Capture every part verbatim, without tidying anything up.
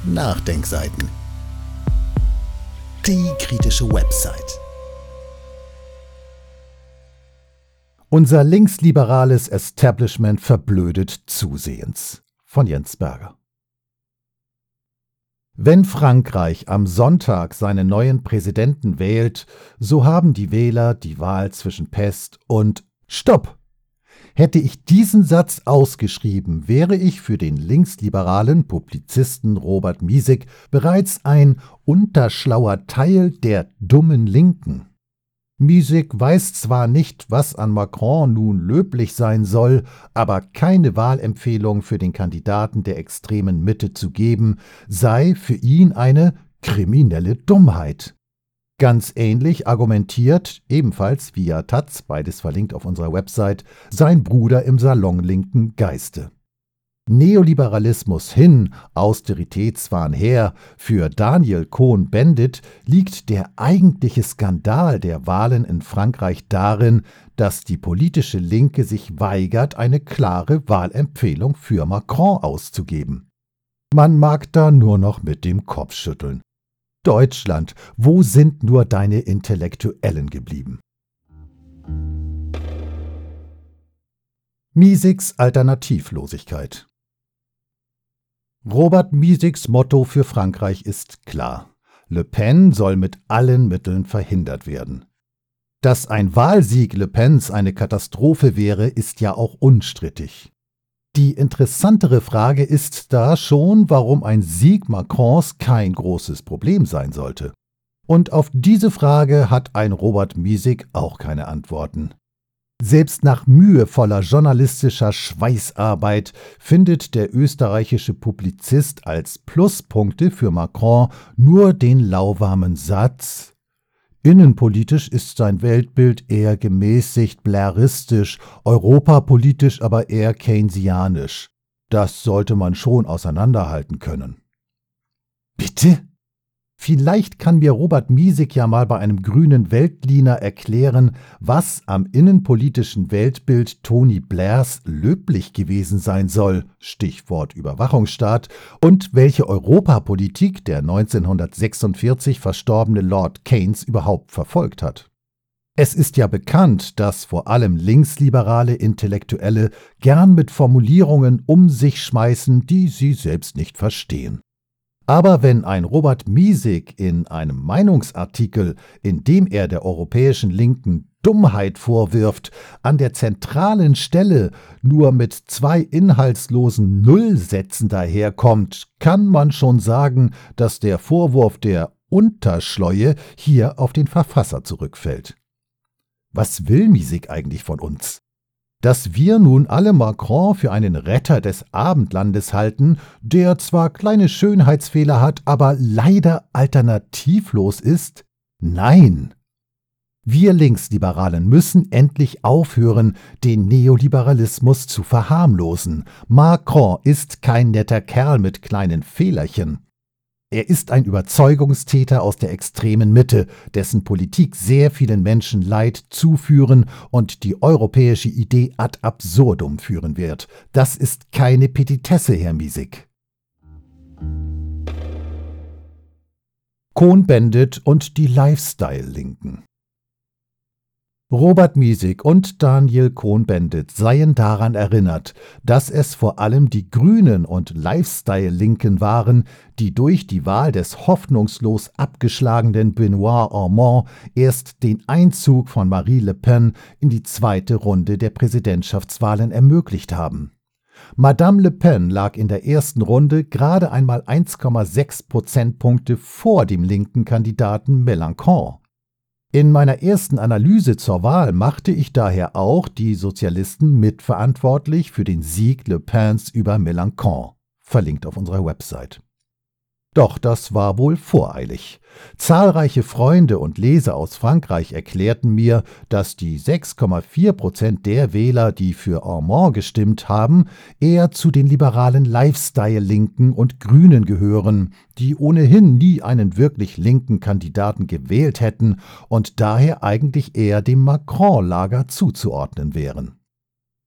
Nachdenkseiten. Die kritische Website. Unser linksliberales Establishment verblödet zusehends. Von Jens Berger. Wenn Frankreich am Sonntag seinen neuen Präsidenten wählt, so haben die Wähler die Wahl zwischen Pest und Stopp! Hätte ich diesen Satz ausgeschrieben, wäre ich für den linksliberalen Publizisten Robert Miesig bereits ein unterschlauer Teil der dummen Linken. Miesig weiß zwar nicht, was an Macron nun löblich sein soll, aber keine Wahlempfehlung für den Kandidaten der extremen Mitte zu geben, sei für ihn eine kriminelle Dummheit. Ganz ähnlich argumentiert, ebenfalls via Taz, beides verlinkt auf unserer Website, sein Bruder im salonlinken Geiste. Neoliberalismus hin, Austeritätswahn her, für Daniel Cohn-Bendit liegt der eigentliche Skandal der Wahlen in Frankreich darin, dass die politische Linke sich weigert, eine klare Wahlempfehlung für Macron auszugeben. Man mag da nur noch mit dem Kopf schütteln. Deutschland, wo sind nur deine Intellektuellen geblieben? Miesigs Alternativlosigkeit. Robert Miesigs Motto für Frankreich ist klar: Le Pen soll mit allen Mitteln verhindert werden. Dass ein Wahlsieg Le Pens eine Katastrophe wäre, ist ja auch unstrittig. Die interessantere Frage ist da schon, warum ein Sieg Macrons kein großes Problem sein sollte. Und auf diese Frage hat ein Robert Miesig auch keine Antworten. Selbst nach mühevoller journalistischer Schweißarbeit findet der österreichische Publizist als Pluspunkte für Macron nur den lauwarmen Satz: Innenpolitisch ist sein Weltbild eher gemäßigt blairistisch, europapolitisch aber eher keynesianisch. Das sollte man schon auseinanderhalten können. Bitte? Vielleicht kann mir Robert Miesig ja mal bei einem grünen Weltliner erklären, was am innenpolitischen Weltbild Tony Blairs löblich gewesen sein soll, Stichwort Überwachungsstaat, und welche Europapolitik der neunzehnhundertsechsundvierzig verstorbene Lord Keynes überhaupt verfolgt hat. Es ist ja bekannt, dass vor allem linksliberale Intellektuelle gern mit Formulierungen um sich schmeißen, die sie selbst nicht verstehen. Aber wenn ein Robert Miesig in einem Meinungsartikel, in dem er der europäischen Linken Dummheit vorwirft, an der zentralen Stelle nur mit zwei inhaltslosen Nullsätzen daherkommt, kann man schon sagen, dass der Vorwurf der Unterschleue hier auf den Verfasser zurückfällt. Was will Miesig eigentlich von uns? Dass wir nun alle Macron für einen Retter des Abendlandes halten, der zwar kleine Schönheitsfehler hat, aber leider alternativlos ist? Nein! Wir Linksliberalen müssen endlich aufhören, den Neoliberalismus zu verharmlosen. Macron ist kein netter Kerl mit kleinen Fehlerchen. Er ist ein Überzeugungstäter aus der extremen Mitte, dessen Politik sehr vielen Menschen Leid zuführen und die europäische Idee ad absurdum führen wird. Das ist keine Petitesse, Herr Miesig. Cohn-Bendit und die Lifestyle-Linken. Robert Miesig und Daniel Cohn-Bendit seien daran erinnert, dass es vor allem die Grünen und Lifestyle-Linken waren, die durch die Wahl des hoffnungslos abgeschlagenen Benoît Hamon erst den Einzug von Marie Le Pen in die zweite Runde der Präsidentschaftswahlen ermöglicht haben. Madame Le Pen lag in der ersten Runde gerade einmal eins Komma sechs Prozentpunkte vor dem linken Kandidaten Mélenchon. In meiner ersten Analyse zur Wahl machte ich daher auch die Sozialisten mitverantwortlich für den Sieg Le Pens über Mélenchon, verlinkt auf unserer Website. Doch das war wohl voreilig. Zahlreiche Freunde und Leser aus Frankreich erklärten mir, dass die sechs Komma vier Prozent der Wähler, die für Hamon gestimmt haben, eher zu den liberalen Lifestyle-Linken und Grünen gehören, die ohnehin nie einen wirklich linken Kandidaten gewählt hätten und daher eigentlich eher dem Macron-Lager zuzuordnen wären.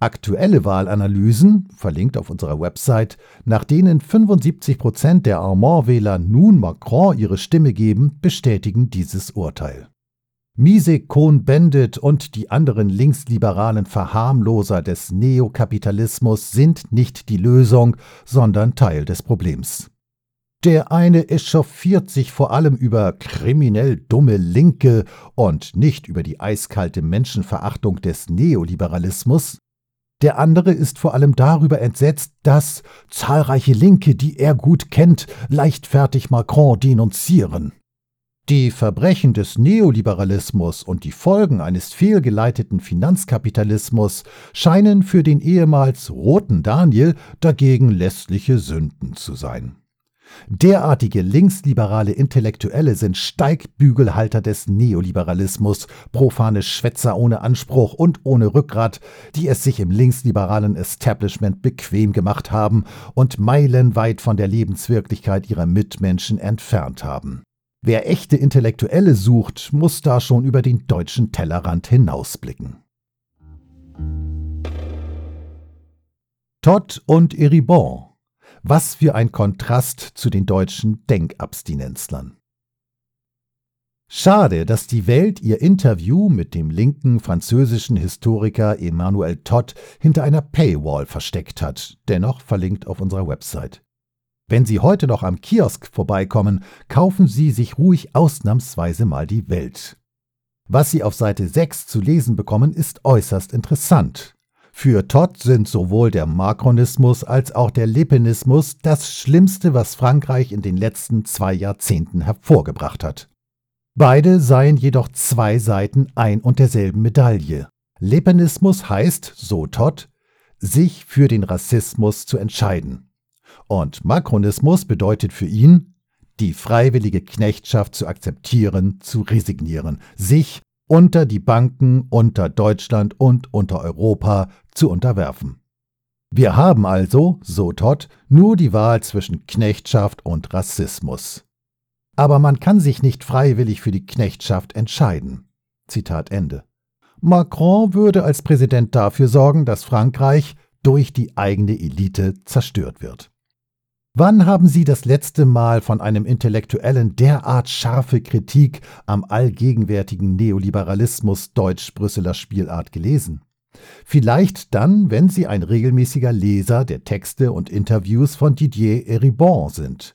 Aktuelle Wahlanalysen, verlinkt auf unserer Website, nach denen fünfundsiebzig Prozent der Armand-Wähler nun Macron ihre Stimme geben, bestätigen dieses Urteil. Miese, Cohn-Bendit und die anderen linksliberalen Verharmloser des Neokapitalismus sind nicht die Lösung, sondern Teil des Problems. Der eine echauffiert sich vor allem über kriminell dumme Linke und nicht über die eiskalte Menschenverachtung des Neoliberalismus. Der andere ist vor allem darüber entsetzt, dass zahlreiche Linke, die er gut kennt, leichtfertig Macron denunzieren. Die Verbrechen des Neoliberalismus und die Folgen eines fehlgeleiteten Finanzkapitalismus scheinen für den ehemals roten Daniel dagegen lässliche Sünden zu sein. Derartige linksliberale Intellektuelle sind Steigbügelhalter des Neoliberalismus, profane Schwätzer ohne Anspruch und ohne Rückgrat, die es sich im linksliberalen Establishment bequem gemacht haben und meilenweit von der Lebenswirklichkeit ihrer Mitmenschen entfernt haben. Wer echte Intellektuelle sucht, muss da schon über den deutschen Tellerrand hinausblicken. Todt und Eribon. Was für ein Kontrast zu den deutschen Denkabstinenzlern. Schade, dass die Welt ihr Interview mit dem linken französischen Historiker Emmanuel Todt hinter einer Paywall versteckt hat, dennoch verlinkt auf unserer Website. Wenn Sie heute noch am Kiosk vorbeikommen, kaufen Sie sich ruhig ausnahmsweise mal die Welt. Was Sie auf Seite sechs zu lesen bekommen, ist äußerst interessant. Für Todt sind sowohl der Macronismus als auch der Lepenismus das Schlimmste, was Frankreich in den letzten zwei Jahrzehnten hervorgebracht hat. Beide seien jedoch zwei Seiten ein und derselben Medaille. Lepenismus heißt, so Todt, sich für den Rassismus zu entscheiden. Und Macronismus bedeutet für ihn, die freiwillige Knechtschaft zu akzeptieren, zu resignieren, sich unter die Banken, unter Deutschland und unter Europa zu unterwerfen. Wir haben also, so Todt, nur die Wahl zwischen Knechtschaft und Rassismus. Aber man kann sich nicht freiwillig für die Knechtschaft entscheiden. Zitat Ende. Macron würde als Präsident dafür sorgen, dass Frankreich durch die eigene Elite zerstört wird. Wann haben Sie das letzte Mal von einem Intellektuellen derart scharfe Kritik am allgegenwärtigen Neoliberalismus deutsch-Brüsseler Spielart gelesen? Vielleicht dann, wenn Sie ein regelmäßiger Leser der Texte und Interviews von Didier Eribon sind.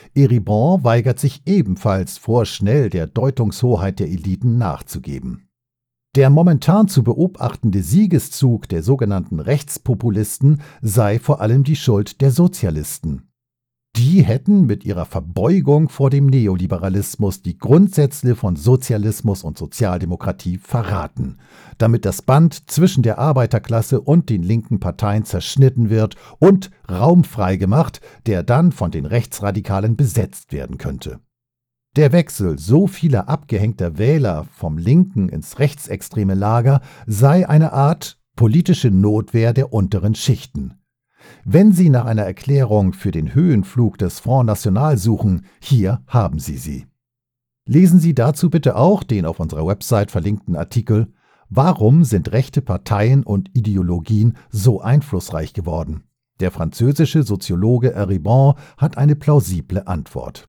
Eribon weigert sich ebenfalls vorschnell der Deutungshoheit der Eliten nachzugeben. Der momentan zu beobachtende Siegeszug der sogenannten Rechtspopulisten sei vor allem die Schuld der Sozialisten. Die hätten mit ihrer Verbeugung vor dem Neoliberalismus die Grundsätze von Sozialismus und Sozialdemokratie verraten, damit das Band zwischen der Arbeiterklasse und den linken Parteien zerschnitten wird und Raum freigemacht, der dann von den Rechtsradikalen besetzt werden könnte. Der Wechsel so vieler abgehängter Wähler vom linken ins rechtsextreme Lager sei eine Art politische Notwehr der unteren Schichten. Wenn Sie nach einer Erklärung für den Höhenflug des Front National suchen, hier haben Sie sie. Lesen Sie dazu bitte auch den auf unserer Website verlinkten Artikel »Warum sind rechte Parteien und Ideologien so einflussreich geworden?« Der französische Soziologe Eribon hat eine plausible Antwort.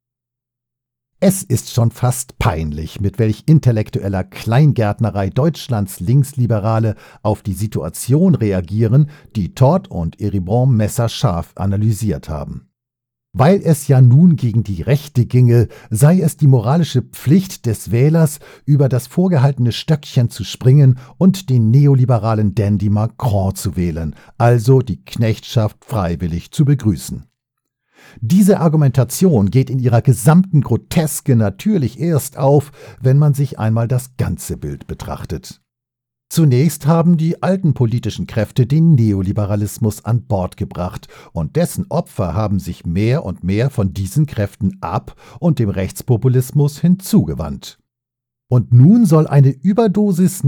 Es ist schon fast peinlich, mit welch intellektueller Kleingärtnerei Deutschlands Linksliberale auf die Situation reagieren, die Todt und Eribon messerscharf analysiert haben. Weil es ja nun gegen die Rechte ginge, sei es die moralische Pflicht des Wählers, über das vorgehaltene Stöckchen zu springen und den neoliberalen Dandy Macron zu wählen, also die Knechtschaft freiwillig zu begrüßen. Diese Argumentation geht in ihrer gesamten Groteske natürlich erst auf, wenn man sich einmal das ganze Bild betrachtet. Zunächst haben die alten politischen Kräfte den Neoliberalismus an Bord gebracht und dessen Opfer haben sich mehr und mehr von diesen Kräften ab und dem Rechtspopulismus hinzugewandt. Und nun soll eine Überdosis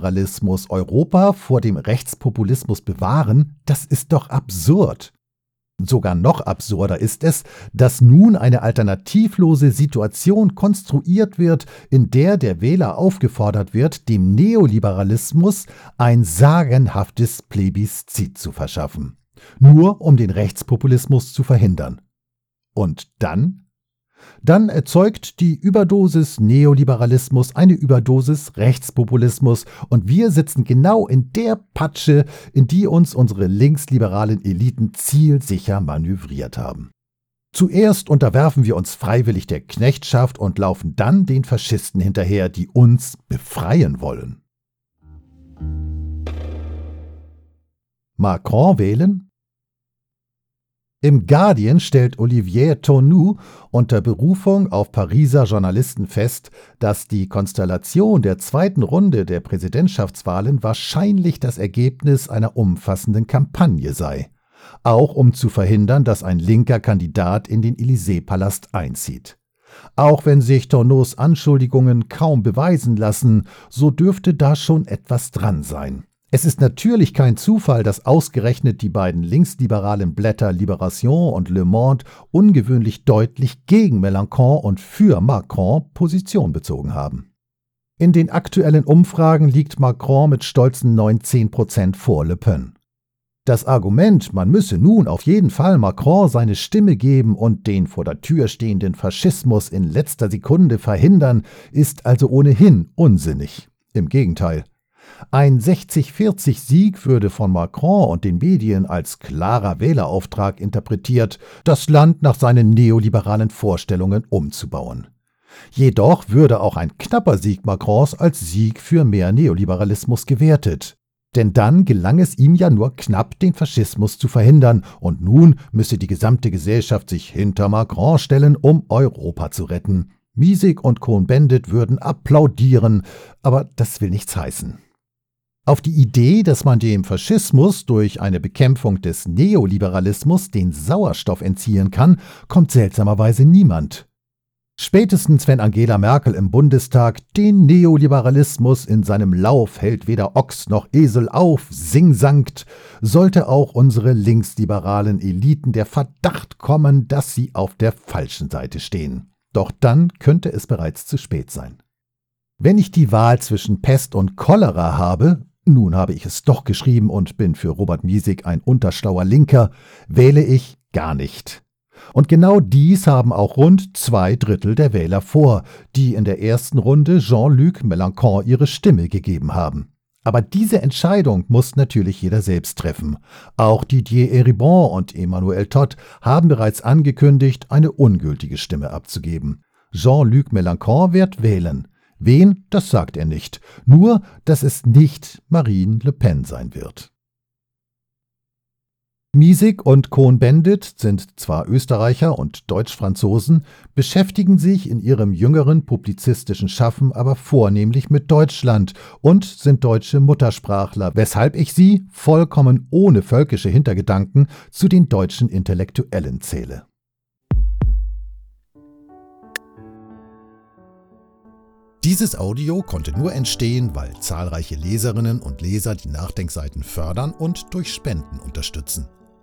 Neoliberalismus Europa vor dem Rechtspopulismus bewahren? Das ist doch absurd. Sogar noch absurder ist es, dass nun eine alternativlose Situation konstruiert wird, in der der Wähler aufgefordert wird, dem Neoliberalismus ein sagenhaftes Plebiszit zu verschaffen, nur um den Rechtspopulismus zu verhindern. Und dann? Dann erzeugt die Überdosis Neoliberalismus eine Überdosis Rechtspopulismus und wir sitzen genau in der Patsche, in die uns unsere linksliberalen Eliten zielsicher manövriert haben. Zuerst unterwerfen wir uns freiwillig der Knechtschaft und laufen dann den Faschisten hinterher, die uns befreien wollen. Macron wählen? Im Guardian stellt Olivier Tournou unter Berufung auf Pariser Journalisten fest, dass die Konstellation der zweiten Runde der Präsidentschaftswahlen wahrscheinlich das Ergebnis einer umfassenden Kampagne sei, auch um zu verhindern, dass ein linker Kandidat in den Élysée-Palast einzieht. Auch wenn sich Tournous Anschuldigungen kaum beweisen lassen, so dürfte da schon etwas dran sein. Es ist natürlich kein Zufall, dass ausgerechnet die beiden linksliberalen Blätter Libération und Le Monde ungewöhnlich deutlich gegen Mélenchon und für Macron Position bezogen haben. In den aktuellen Umfragen liegt Macron mit stolzen neunzehn Prozent vor Le Pen. Das Argument, man müsse nun auf jeden Fall Macron seine Stimme geben und den vor der Tür stehenden Faschismus in letzter Sekunde verhindern, ist also ohnehin unsinnig. Im Gegenteil. Ein sechzig vierzig Sieg würde von Macron und den Medien als klarer Wählerauftrag interpretiert, das Land nach seinen neoliberalen Vorstellungen umzubauen. Jedoch würde auch ein knapper Sieg Macrons als Sieg für mehr Neoliberalismus gewertet. Denn dann gelang es ihm ja nur knapp, den Faschismus zu verhindern, und nun müsse die gesamte Gesellschaft sich hinter Macron stellen, um Europa zu retten. Miesig und Cohn-Bendit würden applaudieren, aber das will nichts heißen. Auf die Idee, dass man dem Faschismus durch eine Bekämpfung des Neoliberalismus den Sauerstoff entziehen kann, kommt seltsamerweise niemand. Spätestens wenn Angela Merkel im Bundestag den Neoliberalismus in seinem Lauf hält weder Ochs noch Esel auf, singsangt, sollte auch unsere linksliberalen Eliten der Verdacht kommen, dass sie auf der falschen Seite stehen. Doch dann könnte es bereits zu spät sein. Wenn ich die Wahl zwischen Pest und Cholera habe, nun habe ich es doch geschrieben und bin für Robert Miesig ein unterschlauer Linker, wähle ich gar nicht. Und genau dies haben auch rund zwei Drittel der Wähler vor, die in der ersten Runde Jean-Luc Mélenchon ihre Stimme gegeben haben. Aber diese Entscheidung muss natürlich jeder selbst treffen. Auch Didier Eribon und Emmanuel Todt haben bereits angekündigt, eine ungültige Stimme abzugeben. Jean-Luc Mélenchon wird wählen. Wen, das sagt er nicht. Nur, dass es nicht Marine Le Pen sein wird. Miesig und Cohn-Bendit sind zwar Österreicher und Deutsch-Franzosen, beschäftigen sich in ihrem jüngeren publizistischen Schaffen aber vornehmlich mit Deutschland und sind deutsche Muttersprachler, weshalb ich sie, vollkommen ohne völkische Hintergedanken, zu den deutschen Intellektuellen zähle. Dieses Audio konnte nur entstehen, weil zahlreiche Leserinnen und Leser die Nachdenkseiten fördern und durch Spenden unterstützen.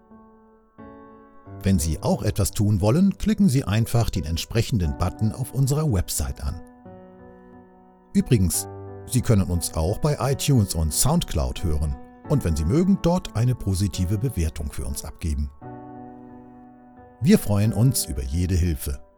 Wenn Sie auch etwas tun wollen, klicken Sie einfach den entsprechenden Button auf unserer Website an. Übrigens, Sie können uns auch bei iTunes und Soundcloud hören und wenn Sie mögen, dort eine positive Bewertung für uns abgeben. Wir freuen uns über jede Hilfe.